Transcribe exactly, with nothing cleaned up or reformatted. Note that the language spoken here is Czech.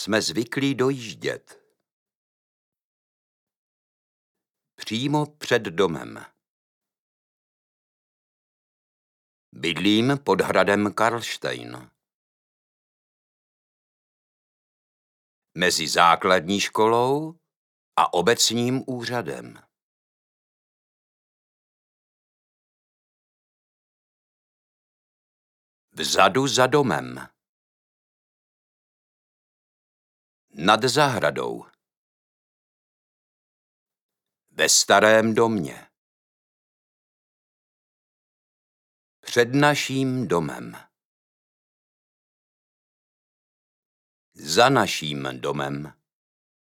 jsme zvyklí dojíždět. Přímo před domem. Bydlím pod hradem Karlštejn. Mezi základní školou a obecním úřadem. Vzadu za domem. Nad zahradou. Ve starém domě. Před naším domem. Za naším domem.